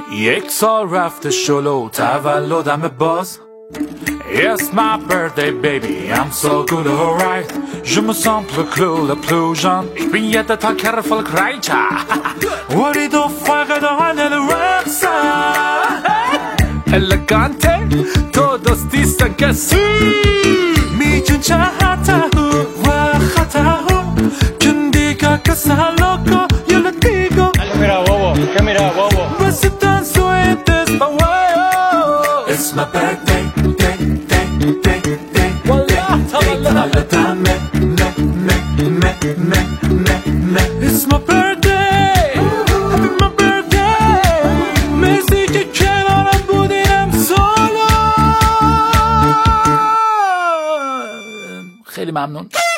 یک سال رفته شلو تولدم باز. It's my birthday baby, I'm so good alright. Je me sens plus cool, plus jeune. Ich bin jeden Tag erfolgreicher. أريد فقط عن الرقصة. Elegante, todos dicen que sí. میجون چهته و خطه ¿Quién diga que está loco? Yo le digo. Mira bobo, ¿qué mira bobo? Pues tan sueltes pa' huevo. It's my birthday, day. Dame, me. It's my birthday, happy my birthday. مرسی که کنارم بودیم سالا. خیلی ممنون.